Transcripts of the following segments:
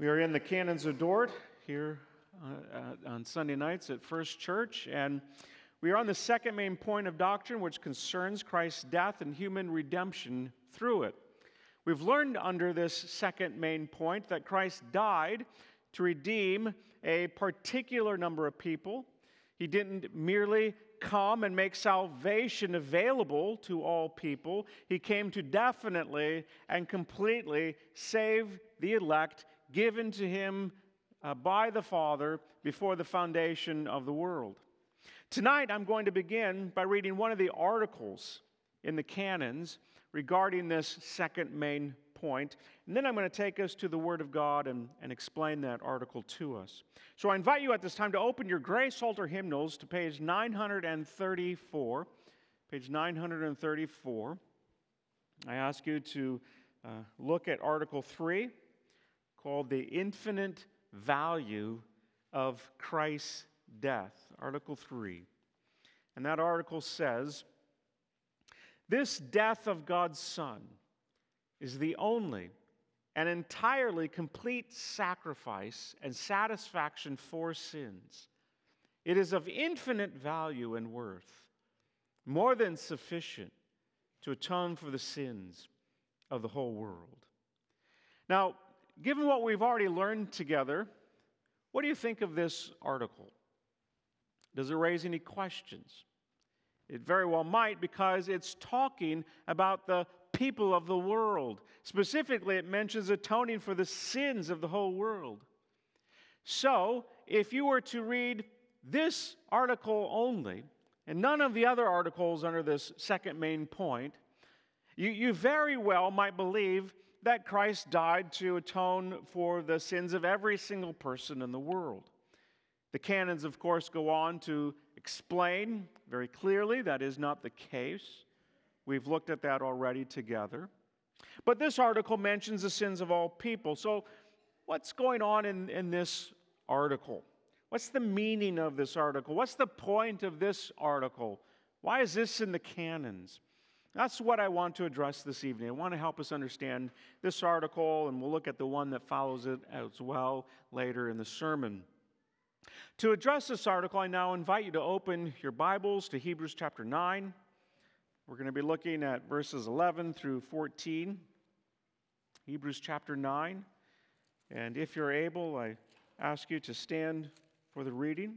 We are in the Canons of Dort here on Sunday nights at First Church, and we are on the second main point of doctrine, which concerns Christ's death and human redemption through it. We've learned under this second main point that Christ died to redeem a particular number of people. He didn't merely come and make salvation available to all people. He came to definitely and completely save the elect given to him by the Father before the foundation of the world. Tonight I'm going to begin by reading one of the articles in the canons regarding this second main point, and then I'm going to take us to the Word of God and explain that article to us. So I invite you at this time to open your Grace Altar hymnals to page 934. Page 934. I ask you to look at Article 3, called The Infinite Value of Christ's Death. Article 3. And that article says, "This death of God's Son is the only and entirely complete sacrifice and satisfaction for sins. It is of infinite value and worth, more than sufficient to atone for the sins of the whole world." Now, given what we've already learned together, what do you think of this article? Does it raise any questions? It very well might, because it's talking about the people of the world. Specifically, it mentions atoning for the sins of the whole world. So, if you were to read this article only, and none of the other articles under this second main point, you very well might believe that Christ died to atone for the sins of every single person in the world. The canons, of course, go on to explain very clearly that is not the case. We've looked at that already together. But this article mentions the sins of all people. So what's going on in this article? What's the meaning of this article? What's the point of this article? Why is this in the canons? That's what I want to address this evening. I want to help us understand this article, and we'll look at the one that follows it as well later in the sermon. To address this article, I now invite you to open your Bibles to Hebrews chapter 9. We're going to be looking at verses 11 through 14. Hebrews chapter 9. And if you're able, I ask you to stand for the reading.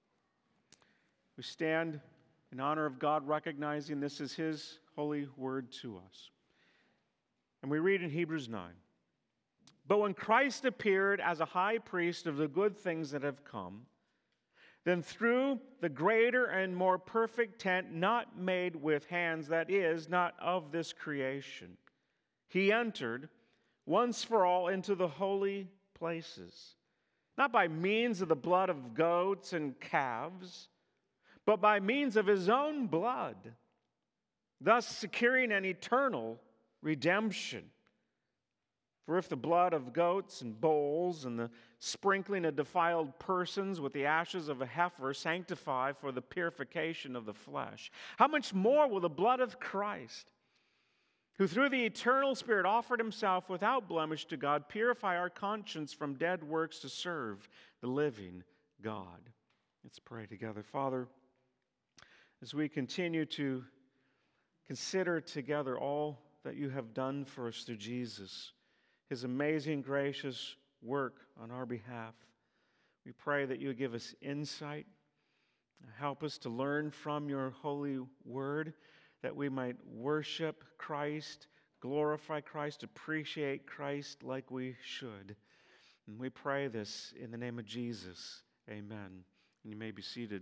We stand in honor of God, recognizing this is His holy word to us. And we read in Hebrews 9, "But when Christ appeared as a high priest of the good things that have come, then through the greater and more perfect tent not made with hands, that is, not of this creation, He entered once for all into the holy places, not by means of the blood of goats and calves, but by means of His own blood, thus securing an eternal redemption. For if the blood of goats and bulls and the sprinkling of defiled persons with the ashes of a heifer sanctify for the purification of the flesh, how much more will the blood of Christ, who through the eternal Spirit offered Himself without blemish to God, purify our conscience from dead works to serve the living God?" Let's pray together. Father, as we continue to consider together all that You have done for us through Jesus, His amazing, gracious work on our behalf, we pray that You give us insight, help us to learn from Your holy word, that we might worship Christ, glorify Christ, appreciate Christ like we should. And we pray this in the name of Jesus. Amen. And you may be seated.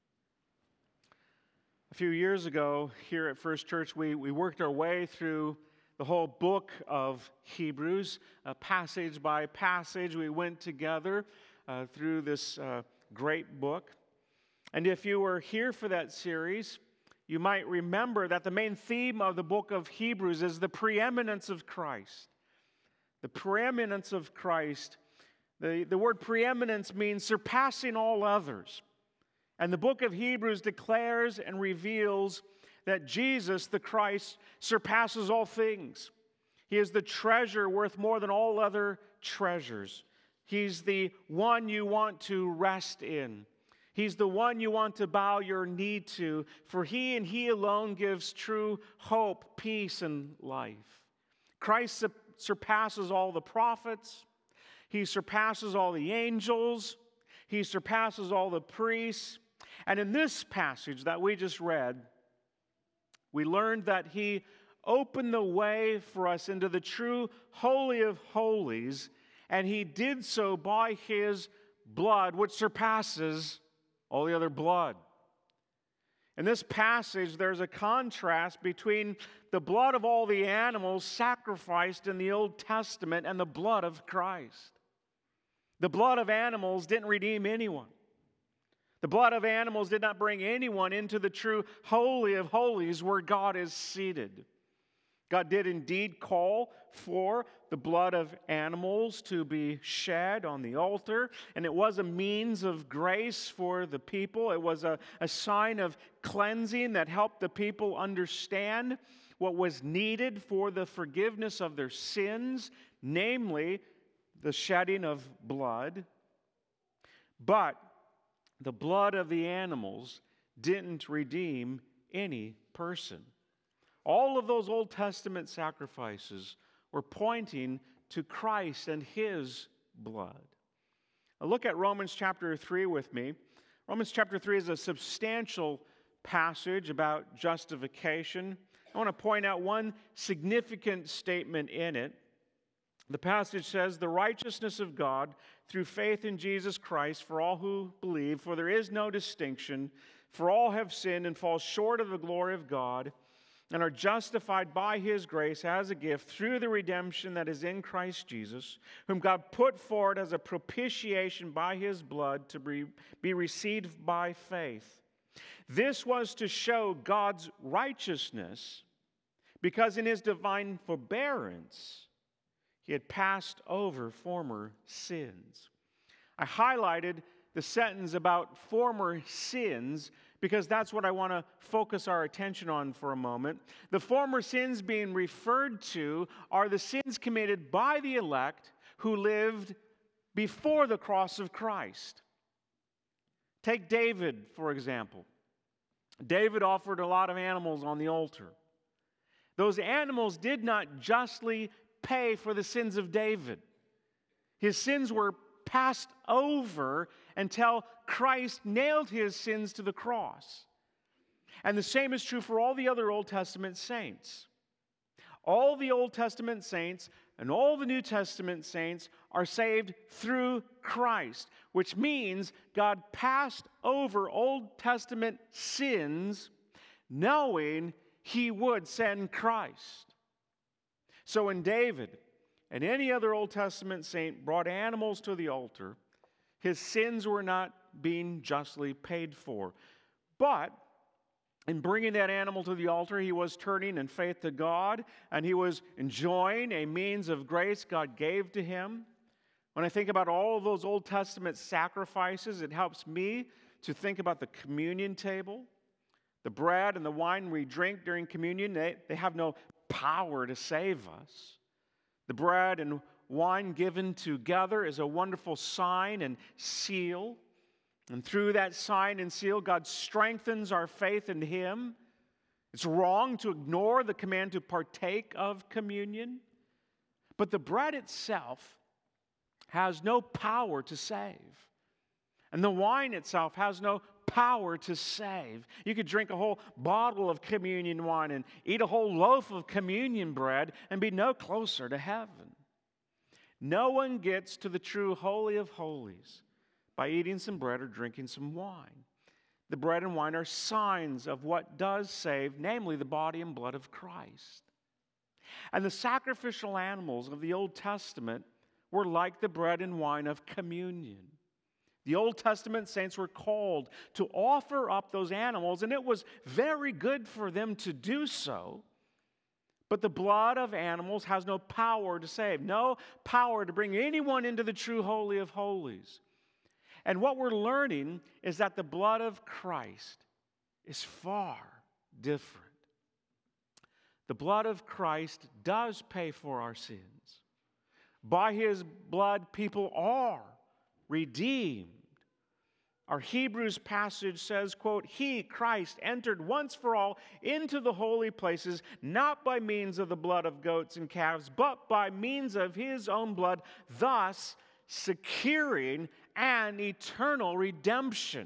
A few years ago, here at First Church, we worked our way through the whole book of Hebrews, passage by passage. We went together through this great book. And if you were here for that series, you might remember that the main theme of the book of Hebrews is the preeminence of Christ. The preeminence of Christ. The word preeminence means surpassing all others. And the book of Hebrews declares and reveals that Jesus, the Christ, surpasses all things. He is the treasure worth more than all other treasures. He's the one you want to rest in. He's the one you want to bow your knee to, for He and He alone gives true hope, peace, and life. Christ surpasses all the prophets. He surpasses all the angels. He surpasses all the priests. And in this passage that we just read, we learned that He opened the way for us into the true Holy of Holies, and He did so by His blood, which surpasses all the other blood. In this passage, there's a contrast between the blood of all the animals sacrificed in the Old Testament and the blood of Christ. The blood of animals didn't redeem anyone. The blood of animals did not bring anyone into the true Holy of Holies where God is seated. God did indeed call for the blood of animals to be shed on the altar, and it was a means of grace for the people. It was a sign of cleansing that helped the people understand what was needed for the forgiveness of their sins, namely the shedding of blood. But the blood of the animals didn't redeem any person. All of those Old Testament sacrifices were pointing to Christ and His blood. Now look at Romans chapter 3 with me. Romans chapter 3 is a substantial passage about justification. I want to point out one significant statement in it. The passage says, "The righteousness of God through faith in Jesus Christ for all who believe, for there is no distinction, for all have sinned and fall short of the glory of God, and are justified by His grace as a gift through the redemption that is in Christ Jesus, whom God put forward as a propitiation by His blood to be received by faith. This was to show God's righteousness, because in His divine forbearance He had passed over former sins." I highlighted the sentence about former sins because that's what I want to focus our attention on for a moment. The former sins being referred to are the sins committed by the elect who lived before the cross of Christ. Take David, for example. David offered a lot of animals on the altar. Those animals did not justly pay for the sins of David. His sins were passed over until Christ nailed his sins to the cross. And the same is true for all the other Old Testament saints. All the Old Testament saints and all the New Testament saints are saved through Christ, which means God passed over Old Testament sins knowing He would send Christ. So when David and any other Old Testament saint brought animals to the altar, his sins were not being justly paid for. But in bringing that animal to the altar, he was turning in faith to God, and he was enjoying a means of grace God gave to him. When I think about all of those Old Testament sacrifices, it helps me to think about the communion table. The bread and the wine we drink during communion, they have no power to save us. The bread and wine given together is a wonderful sign and seal. And through that sign and seal, God strengthens our faith in Him. It's wrong to ignore the command to partake of communion. But the bread itself has no power to save. And the wine itself has no power to save. You could drink a whole bottle of communion wine and eat a whole loaf of communion bread and be no closer to heaven. No one gets to the true Holy of Holies by eating some bread or drinking some wine. The bread and wine are signs of what does save, namely the body and blood of Christ. And the sacrificial animals of the Old Testament were like the bread and wine of communion. The Old Testament saints were called to offer up those animals, and it was very good for them to do so. But the blood of animals has no power to save, no power to bring anyone into the true Holy of Holies. And what we're learning is that the blood of Christ is far different. The blood of Christ does pay for our sins. By his blood, people are redeemed. Our Hebrews passage says, quote, He, Christ, entered once for all into the holy places, not by means of the blood of goats and calves, but by means of his own blood, thus securing an eternal redemption.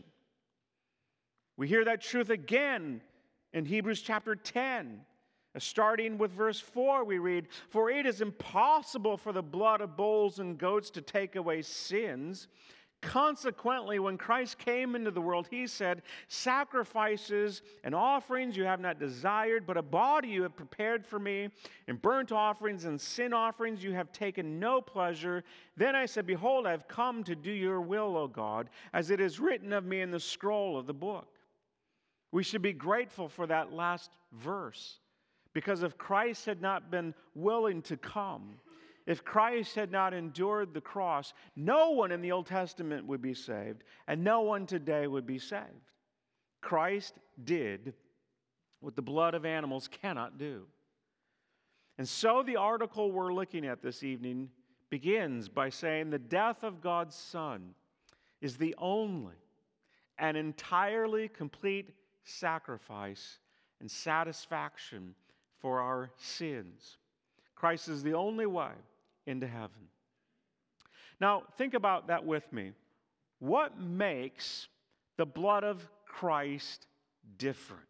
We hear that truth again in Hebrews chapter 10. Starting with verse 4, we read, For it is impossible for the blood of bulls and goats to take away sins. Consequently, when Christ came into the world, he said, Sacrifices and offerings you have not desired, but a body you have prepared for me. In burnt offerings and sin offerings you have taken no pleasure. Then I said, Behold, I have come to do your will, O God, as it is written of me in the scroll of the book. We should be grateful for that last verse, because if Christ had not been willing to come, if Christ had not endured the cross, no one in the Old Testament would be saved, and no one today would be saved. Christ did what the blood of animals cannot do. And so the article we're looking at this evening begins by saying the death of God's Son is the only and entirely complete sacrifice and satisfaction for our sins. Christ is the only way into heaven. Now, think about that with me. What makes the blood of Christ different?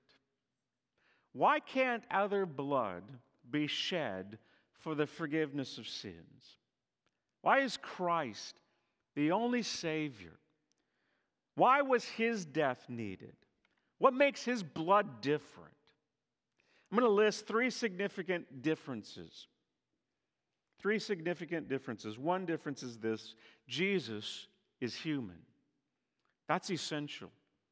Why can't other blood be shed for the forgiveness of sins? Why is Christ the only Savior? Why was his death needed? What makes his blood different? I'm going to list three significant differences. Three significant differences. One difference is this: Jesus is human. That's essential.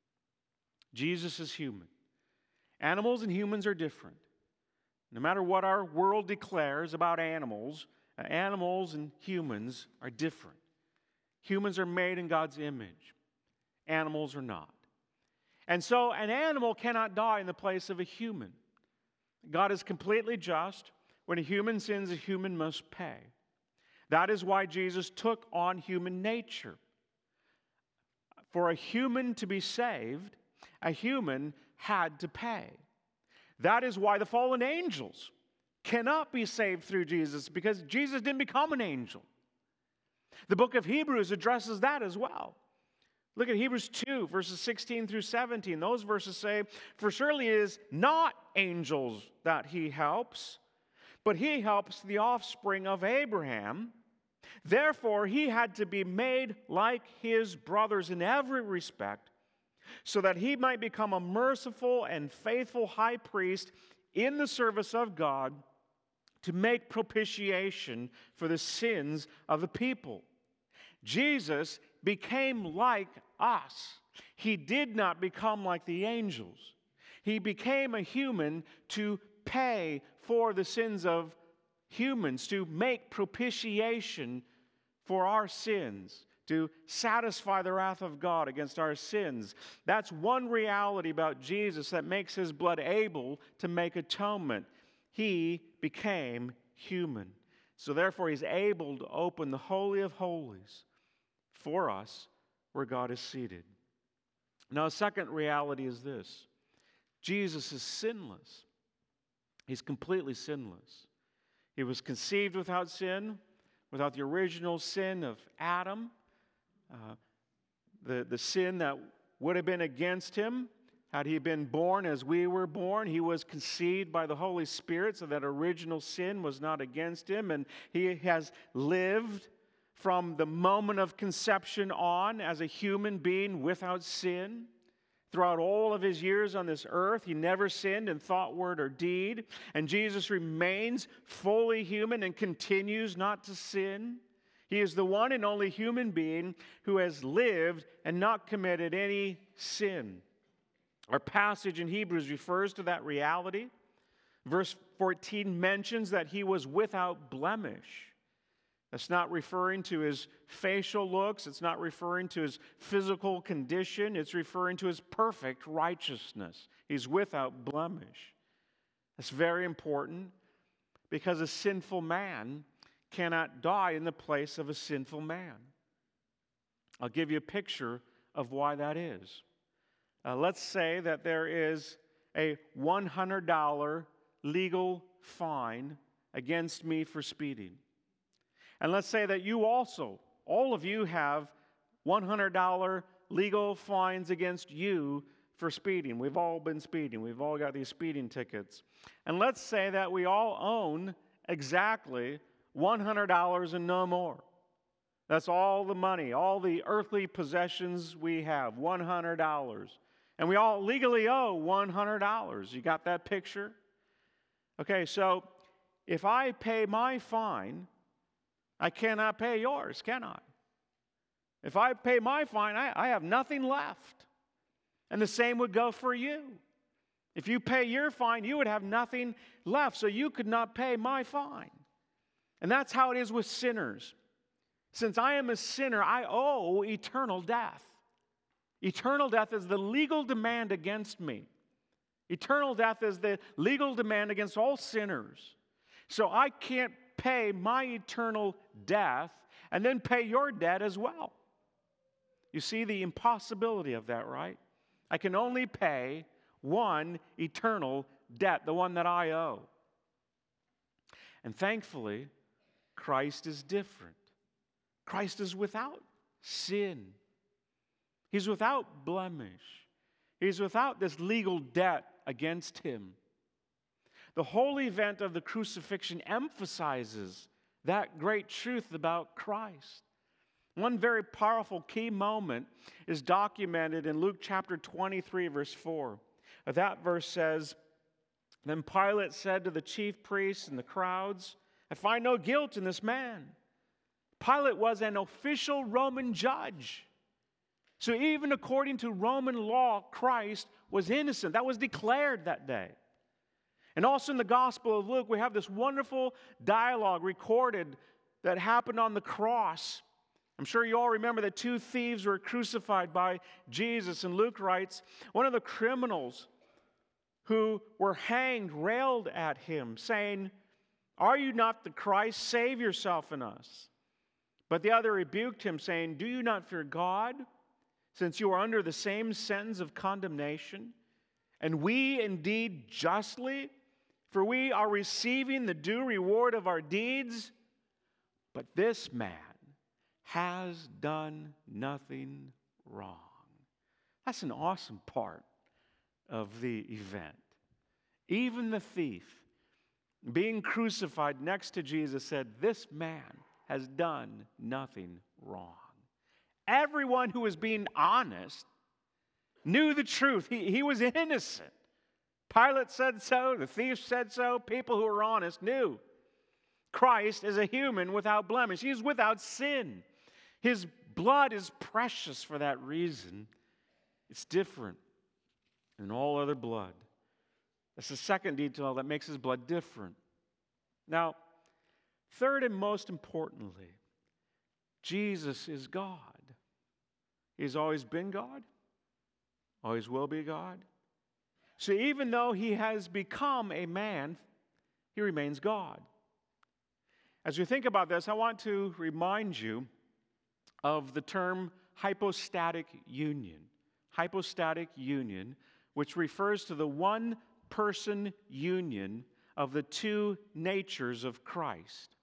Jesus is human. Animals and humans are different. No matter what our world declares about animals, animals and humans are different. Humans are made in God's image. Animals are not. And so an animal cannot die in the place of a human. God is completely just. When a human sins, a human must pay. That is why Jesus took on human nature. For a human to be saved, a human had to pay. That is why the fallen angels cannot be saved through Jesus, because Jesus didn't become an angel. The book of Hebrews addresses that as well. Look at Hebrews 2, verses 16 through 17. Those verses say, For surely it is not angels that he helps, but he helps the offspring of Abraham. Therefore, he had to be made like his brothers in every respect, so that he might become a merciful and faithful high priest in the service of God to make propitiation for the sins of the people. Jesus became like us. He did not become like the angels. He became a human to pay for the sins of humans, to make propitiation for our sins, to satisfy the wrath of God against our sins. That's one reality about Jesus that makes his blood able to make atonement. He became human. So therefore, he's able to open the Holy of Holies for us where God is seated. Now, a second reality is this: Jesus is sinless. He's completely sinless. He was conceived without sin, without the original sin of Adam, the sin that would have been against him had he been born as we were born. He was conceived by the Holy Spirit, so that original sin was not against him, and he has lived from the moment of conception on as a human being without sin. Throughout all of his years on this earth, he never sinned in thought, word, or deed. And Jesus remains fully human and continues not to sin. He is the one and only human being who has lived and not committed any sin. Our passage in Hebrews refers to that reality. Verse 14 mentions that he was without blemish. That's not referring to his facial looks. It's not referring to his physical condition. It's referring to his perfect righteousness. He's without blemish. That's very important, because a sinful man cannot die in the place of a sinful man. I'll give you a picture of why that is. Let's say that there is a $100 legal fine against me for speeding. And let's say that you also, all of you, have $100 legal fines against you for speeding. We've all been speeding. We've all got these speeding tickets. And let's say that we all own exactly $100 and no more. That's all the money, all the earthly possessions we have, $100. And we all legally owe $100. You got that picture? Okay, so if I pay my fine, I cannot pay yours, can I? If I pay my fine, I have nothing left. And the same would go for you. If you pay your fine, you would have nothing left, so you could not pay my fine. And that's how it is with sinners. Since I am a sinner, I owe eternal death. Eternal death is the legal demand against me. Eternal death is the legal demand against all sinners. So I can't pay my eternal death and then pay your debt as well. You see the impossibility of that, right? I can only pay one eternal debt, the one that I owe. And thankfully, Christ is different. Christ is without sin. He's without blemish. He's without this legal debt against him. The whole event of the crucifixion emphasizes that great truth about Christ. One very powerful key moment is documented in Luke chapter 23, verse 4. That verse says, "Then Pilate said to the chief priests and the crowds, 'I find no guilt in this man.'" Pilate was an official Roman judge. So even according to Roman law, Christ was innocent. That was declared that day. And also in the Gospel of Luke, we have this wonderful dialogue recorded that happened on the cross. I'm sure you all remember that two thieves were crucified by Jesus. And Luke writes, one of the criminals who were hanged railed at him, saying, "Are you not the Christ? Save yourself and us." But the other rebuked him, saying, "Do you not fear God, since you are under the same sentence of condemnation? And we indeed justly, for we are receiving the due reward of our deeds. But this man has done nothing wrong." That's an awesome part of the event. Even the thief, being crucified next to Jesus, said, "This man has done nothing wrong." Everyone who was being honest knew the truth. He was innocent. Pilate said so. The thief said so. People who were honest knew. Christ is a human without blemish. He is without sin. His blood is precious for that reason. It's different than all other blood. That's the second detail that makes his blood different. Now, third and most importantly, Jesus is God. He's always been God, always will be God. So even though he has become a man, he remains God. As you think about this, I want to remind you of the term hypostatic union. Hypostatic union, which refers to the one-person union of the two natures of Christ.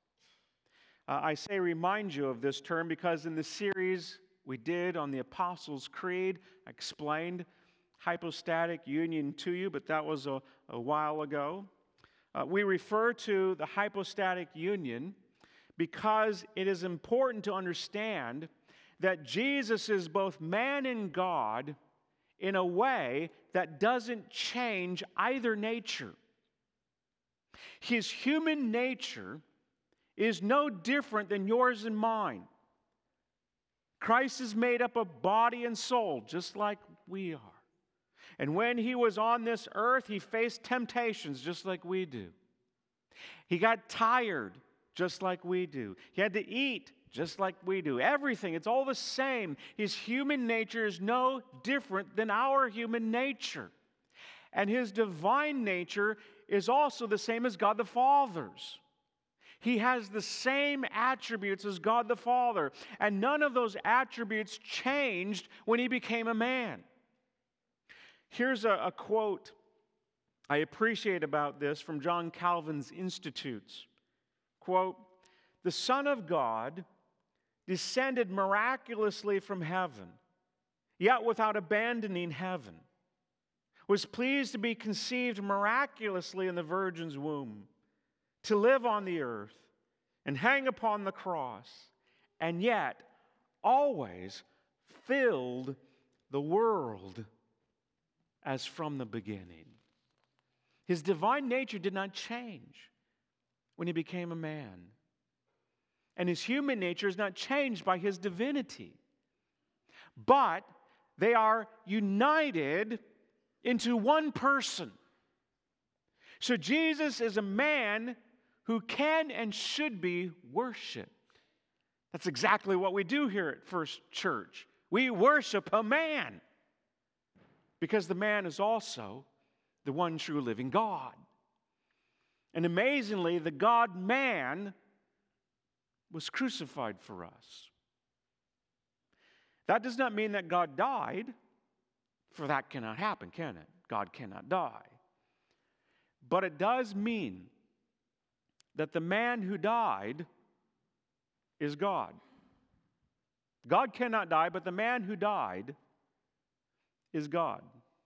I say remind you of this term because in the series we did on the Apostles' Creed, I explained hypostatic union to you, but that was a while ago. We refer to the hypostatic union because it is important to understand that Jesus is both man and God in a way that doesn't change either nature. His human nature is no different than yours and mine. Christ is made up of body and soul, just like we are. And when he was on this earth, he faced temptations just like we do. He got tired just like we do. He had to eat just like we do. Everything, it's all the same. His human nature is no different than our human nature. And his divine nature is also the same as God the Father's. He has the same attributes as God the Father, and none of those attributes changed when he became a man. Here's a quote I appreciate about this from John Calvin's Institutes. Quote, "The Son of God descended miraculously from heaven, yet without abandoning heaven, was pleased to be conceived miraculously in the Virgin's womb, to live on the earth and hang upon the cross, and yet always filled the world as from the beginning." His divine nature did not change when he became a man. And his human nature is not changed by his divinity. But they are united into one person. So Jesus is a man who can and should be worshiped. That's exactly what we do here at First Church. We worship a man because the man is also the one true living God. And amazingly, the God-man was crucified for us. That does not mean that God died, for that cannot happen, can it? God cannot die. But it does mean that the man who died is God. God cannot die, but the man who died is God.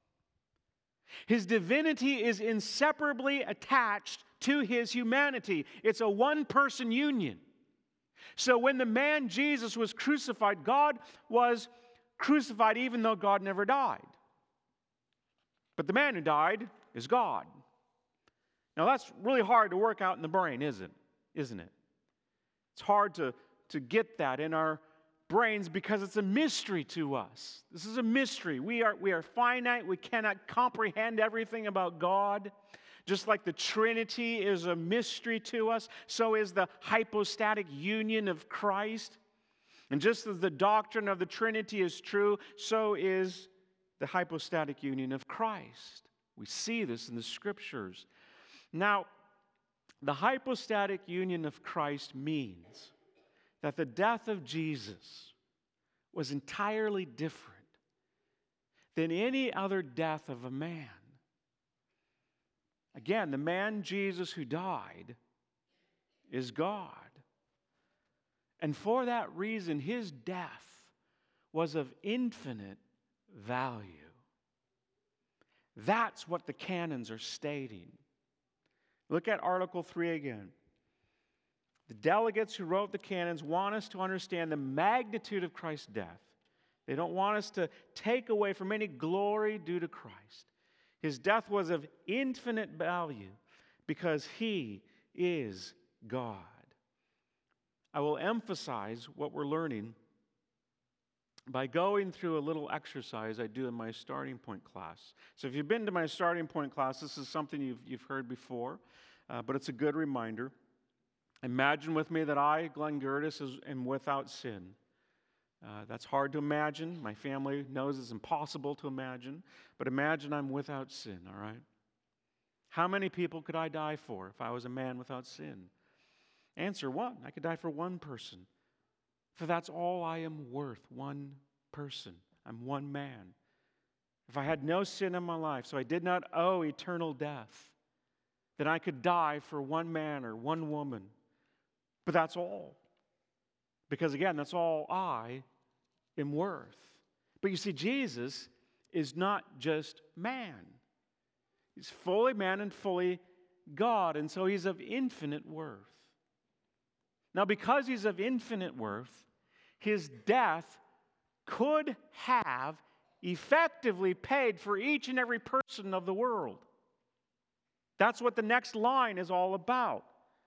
His divinity is inseparably attached to his humanity. It's a one-person union. So when the man Jesus was crucified, God was crucified even though God never died. But the man who died is God. Now that's really hard to work out in the brain, isn't it? It's hard to get that in our brains because it's a mystery to us. This is a mystery. We are finite. We cannot comprehend everything about God. Just like the Trinity is a mystery to us, so is the hypostatic union of Christ. And just as the doctrine of the Trinity is true, so is the hypostatic union of Christ. We see this in the Scriptures. Now, the hypostatic union of Christ means that the death of Jesus was entirely different than any other death of a man. Again, the man Jesus who died is God. And for that reason, his death was of infinite value. That's what the canons are stating. Look at Article 3 again. The delegates who wrote the canons want us to understand the magnitude of Christ's death. They don't want us to take away from any glory due to Christ. His death was of infinite value because he is God. I will emphasize what we're learning by going through a little exercise I do in my starting point class. So if you've been to my starting point class, this is something you've heard before, but it's a good reminder. Imagine with me that I, Glenn Gertis, am without sin. That's hard to imagine. My family knows it's impossible to imagine. But imagine I'm without sin, all right? How many people could I die for if I was a man without sin? Answer: one. I could die for one person. For that's all I am worth, one person. I'm one man. If I had no sin in my life, so I did not owe eternal death, then I could die for one man or one woman. But that's all. Because again, that's all I am worth. But you see, Jesus is not just man. He's fully man and fully God, and so he's of infinite worth. Now, because he's of infinite worth, his death could have effectively paid for each and every person of the world. That's what the next line is all about.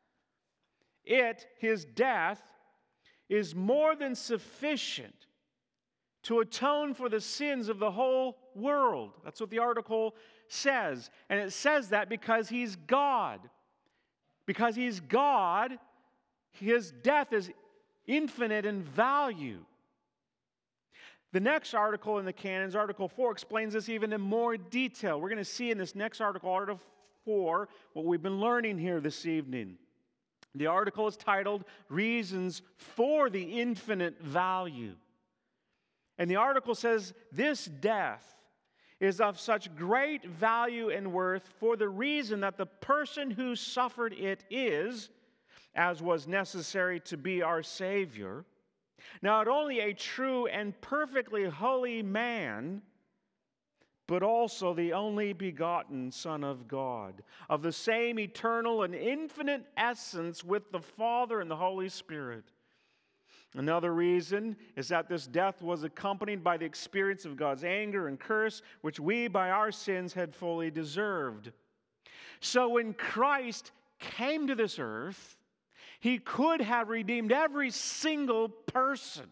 His death, is more than sufficient to atone for the sins of the whole world. That's what the article says. And it says that because he's God. Because he's God, his death is infinite in value. The next article in the canons, Article 4, explains this even in more detail. We're going to see in this next article, Article 4, what we've been learning here this evening. The article is titled Reasons for the Infinite Value. And the article says, this death is of such great value and worth for the reason that the person who suffered it is, as was necessary to be our Savior, not only a true and perfectly holy man, but also the only begotten Son of God, of the same eternal and infinite essence with the Father and the Holy Spirit. Another reason is that this death was accompanied by the experience of God's anger and curse, which we by our sins had fully deserved. So when Christ came to this earth, He could have redeemed every single person.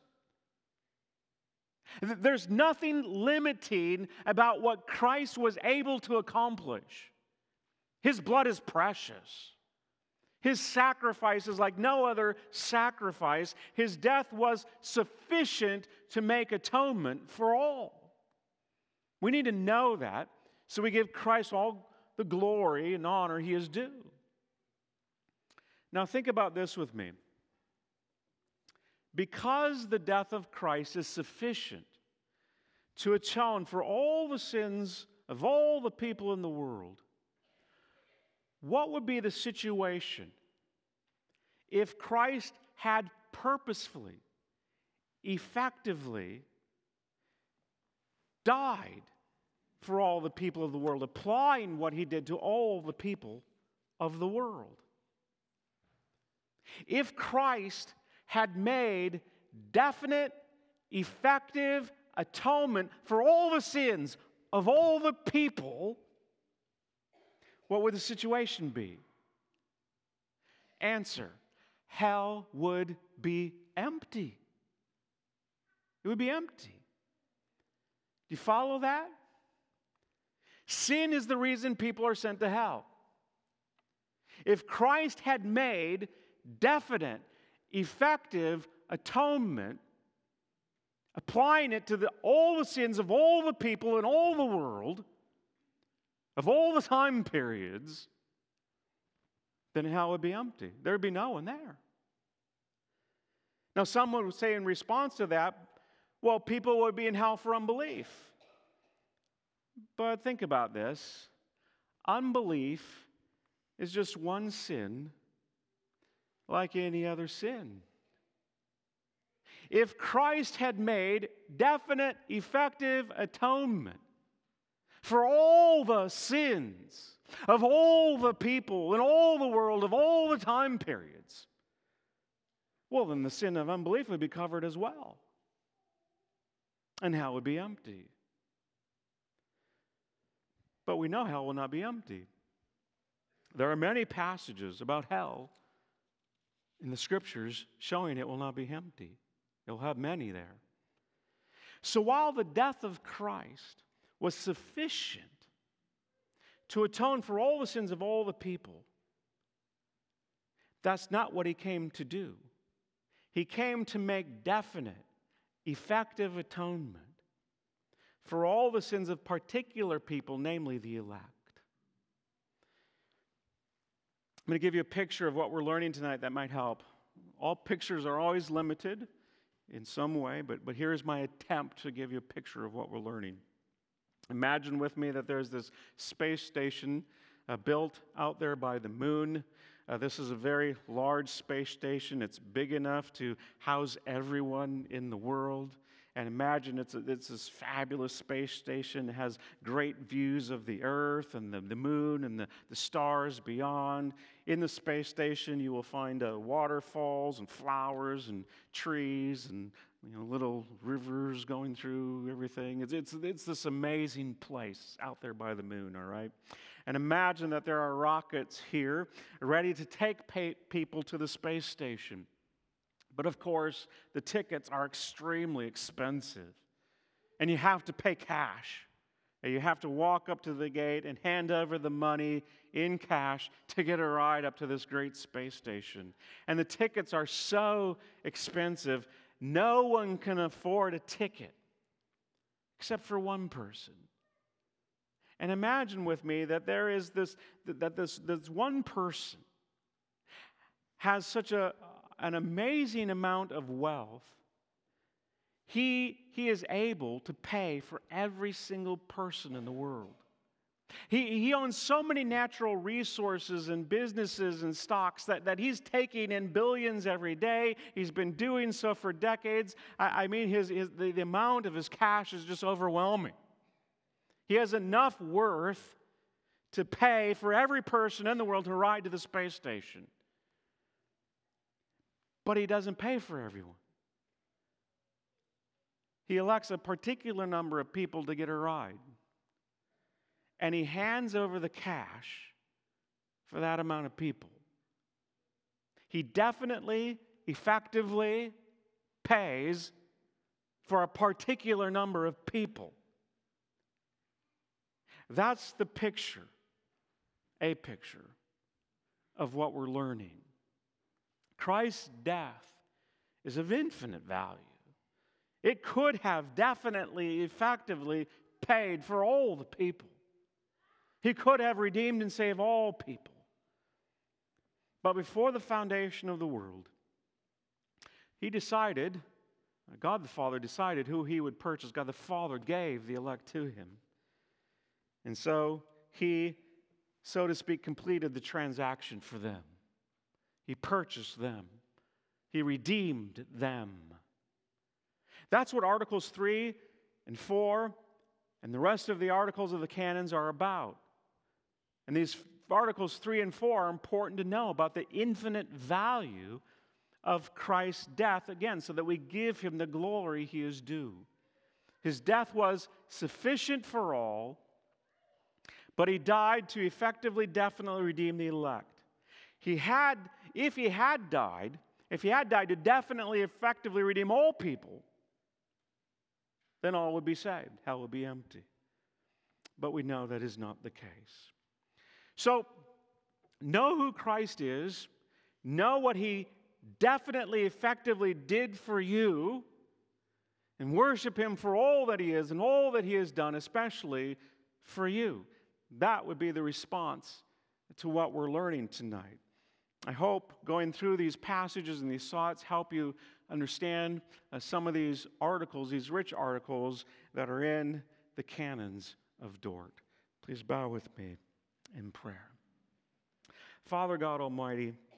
There's nothing limiting about what Christ was able to accomplish. His blood is precious. His sacrifice is like no other sacrifice. His death was sufficient to make atonement for all. We need to know that, so we give Christ all the glory and honor He is due. Now think about this with me. Because the death of Christ is sufficient to atone for all the sins of all the people in the world, what would be the situation if Christ had purposefully, effectively died for all the people of the world, applying what He did to all the people of the world? If Christ had made definite, effective atonement for all the sins of all the people, what would the situation be? Answer: hell would be empty. It would be empty. Do you follow that? Sin is the reason people are sent to hell. If Christ had made definite, effective atonement, applying it to all the sins of all the people in all the world, of all the time periods, then hell would be empty. There would be no one there. Now, someone would say in response to that, well, people would be in hell for unbelief. But think about this. Unbelief is just one sin like any other sin. If Christ had made definite, effective atonement for all the sins of all the people in all the world of all the time periods, well, then the sin of unbelief would be covered as well. And hell would be empty. But we know hell will not be empty. There are many passages about hell in the Scriptures showing it will not be empty. It will have many there. So while the death of Christ was sufficient to atone for all the sins of all the people, that's not what He came to do. He came to make definite, effective atonement for all the sins of particular people, namely the elect. I'm going to give you a picture of what we're learning tonight that might help. All pictures are always limited in some way, but here's my attempt to give you a picture of what we're learning. Imagine with me that there's this space station built out there by the moon. This is a very large space station. It's big enough to house everyone in the world. And imagine it's this fabulous space station. It has great views of the Earth and the moon and the stars beyond. In the space station, you will find waterfalls and flowers and trees and little rivers going through everything. It's this amazing place out there by the moon, all right? And imagine that there are rockets here ready to take people to the space station. But of course, the tickets are extremely expensive. And you have to pay cash. And you have to walk up to the gate and hand over the money in cash to get a ride up to this great space station. And the tickets are so expensive, no one can afford a ticket except for one person. And imagine with me that there is this one person has such an amazing amount of wealth, he is able to pay for every single person in the world. He owns so many natural resources and businesses and stocks that he's taking in billions every day. He's been doing so for decades. I mean, the amount of his cash is just overwhelming. He has enough worth to pay for every person in the world to ride to the space station. But he doesn't pay for everyone. He elects a particular number of people to get a ride. And he hands over the cash for that amount of people. He definitely, effectively pays for a particular number of people. That's the picture, a picture of what we're learning. Christ's death is of infinite value. It could have definitely, effectively paid for all the people. He could have redeemed and saved all people. But before the foundation of the world, He decided, God the Father decided who He would purchase. God the Father gave the elect to Him. And so He, so to speak, completed the transaction for them. He purchased them. He redeemed them. That's what Articles 3 and 4 and the rest of the articles of the canons are about. And these Articles 3 and 4 are important to know about the infinite value of Christ's death, again, so that we give Him the glory He is due. His death was sufficient for all, but He died to effectively, definitely redeem the elect. If He had died to definitely, effectively redeem all people, then all would be saved. Hell would be empty. But we know that is not the case. So, know who Christ is. Know what He definitely, effectively did for you. And worship Him for all that He is and all that He has done, especially for you. That would be the response to what we're learning tonight. I hope going through these passages and these thoughts help you understand some of these articles, these rich articles that are in the canons of Dort. Please bow with me in prayer. Father God Almighty,